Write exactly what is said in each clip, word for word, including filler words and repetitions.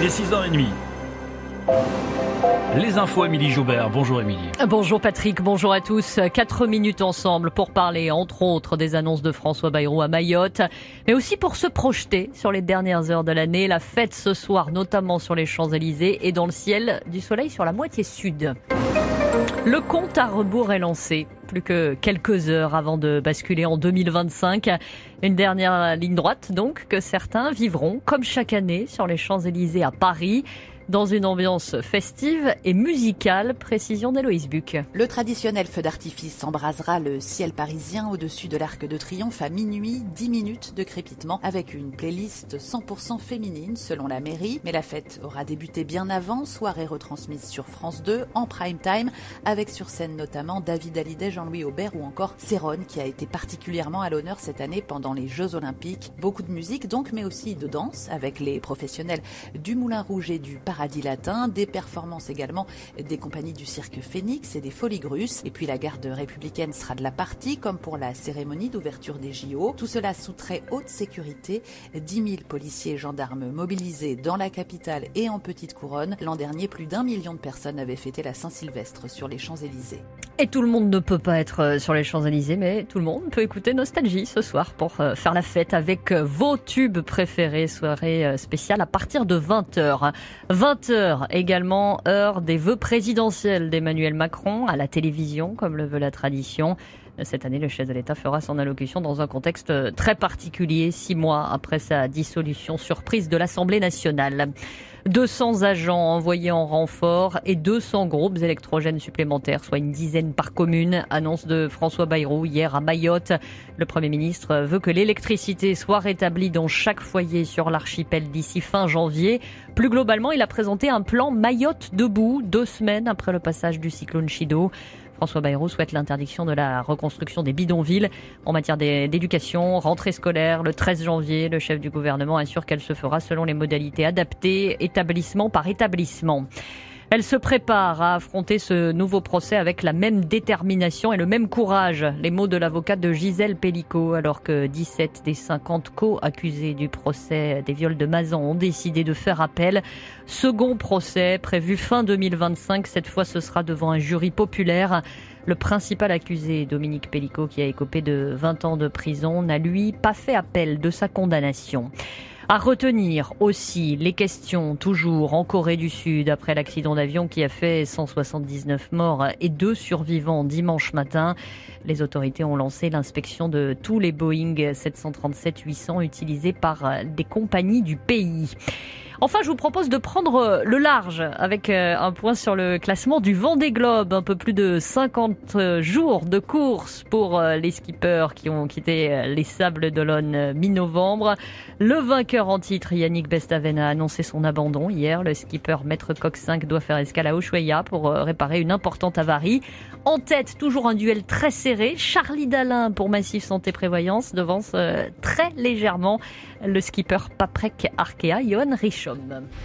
Il est six heures trente. Les infos, Émilie Joubert. Bonjour Émilie. Bonjour Patrick, bonjour à tous. Quatre minutes ensemble pour parler entre autres des annonces de François Bayrou à Mayotte, mais aussi pour se projeter sur les dernières heures de l'année. La fête ce soir, notamment sur les Champs-Élysées et dans le ciel, du soleil sur la moitié sud. Le compte à rebours est lancé. Plus que quelques heures avant de basculer en deux mille vingt-cinq. Une dernière ligne droite donc que certains vivront comme chaque année sur les Champs-Élysées à Paris. Dans une ambiance festive et musicale, précision d'Héloïse Buc. Le traditionnel feu d'artifice embrasera le ciel parisien au-dessus de l'Arc de Triomphe à minuit, dix minutes de crépitement avec une playlist cent pour cent féminine selon la mairie. Mais la fête aura débuté bien avant, soirée retransmise sur France deux en prime time avec sur scène notamment David Hallyday, Jean-Louis Aubert ou encore Céron qui a été particulièrement à l'honneur cette année pendant les Jeux Olympiques. Beaucoup de musique donc, mais aussi de danse avec les professionnels du Moulin Rouge et du Paradis Latin, des performances également des compagnies du Cirque Phénix et des Folies Grusses. Et puis la garde républicaine sera de la partie, comme pour la cérémonie d'ouverture des J O. Tout cela sous très haute sécurité. dix mille policiers et gendarmes mobilisés dans la capitale et en petite couronne. L'an dernier, plus d'un million de personnes avaient fêté la Saint-Sylvestre sur les Champs-Élysées. Et tout le monde ne peut pas être sur les Champs-Élysées, mais tout le monde peut écouter Nostalgie ce soir pour faire la fête avec vos tubes préférés. Soirée spéciale à partir de vingt heures. vingt heures également, heure des vœux présidentiels d'Emmanuel Macron à la télévision, comme le veut la tradition. Cette année, le chef de l'État fera son allocution dans un contexte très particulier, six mois après sa dissolution surprise de l'Assemblée nationale. deux cents agents envoyés en renfort et deux cents groupes électrogènes supplémentaires, soit une dizaine par commune. Annonce de François Bayrou hier à Mayotte. Le Premier ministre veut que l'électricité soit rétablie dans chaque foyer sur l'archipel d'ici fin janvier. Plus globalement, il a présenté un plan Mayotte debout, deux semaines après le passage du cyclone Chido. François Bayrou souhaite l'interdiction de la reconstruction des bidonvilles. En matière d'éducation, rentrée scolaire, le treize janvier, le chef du gouvernement assure qu'elle se fera selon les modalités adaptées, établissement par établissement. Elle se prépare à affronter ce nouveau procès avec la même détermination et le même courage. Les mots de l'avocate de Gisèle Pellicot, alors que dix-sept des cinquante co-accusés du procès des viols de Mazan ont décidé de faire appel. Second procès prévu fin deux mille vingt-cinq. Cette fois, ce sera devant un jury populaire. Le principal accusé, Dominique Pellicot, qui a écopé de vingt ans de prison, n'a lui pas fait appel de sa condamnation. À retenir aussi les questions toujours en Corée du Sud après l'accident d'avion qui a fait cent soixante-dix-neuf morts et deux survivants dimanche matin. Les autorités ont lancé l'inspection de tous les Boeing sept cent trente-sept huit cents utilisés par des compagnies du pays. Enfin, je vous propose de prendre le large avec un point sur le classement du Vendée Globe. Un peu plus de cinquante jours de course pour les skippers qui ont quitté les Sables d'Olonne mi-novembre. Le vainqueur en titre, Yannick Bestaven, a annoncé son abandon hier. Le skipper Maître Coq cinq doit faire escale à Ushuaïa pour réparer une importante avarie. En tête, toujours un duel très serré. Charlie Dalin pour Massif Santé Prévoyance devance très légèrement le skipper Paprec Arkea, Johan Richomme.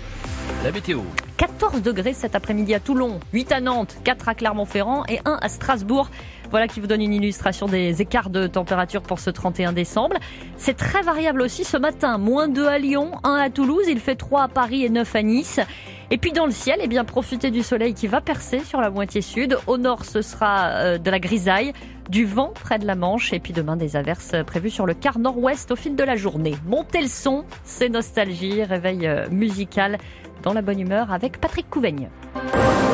La météo. quatorze degrés cet après-midi à Toulon, huit à Nantes, quatre à Clermont-Ferrand et un à Strasbourg. Voilà qui vous donne une illustration des écarts de température pour ce trente et un décembre. C'est très variable aussi ce matin. moins deux à Lyon, un à Toulouse, il fait trois à Paris et neuf à Nice. Et puis dans le ciel, eh bien, profitez du soleil qui va percer sur la moitié sud. Au nord, ce sera euh, de la grisaille, du vent près de la Manche et puis demain des averses prévues sur le quart nord-ouest au fil de la journée. Montez le son, c'est Nostalgie, réveil euh, musical dans la bonne humeur avec Patrick Couveigne.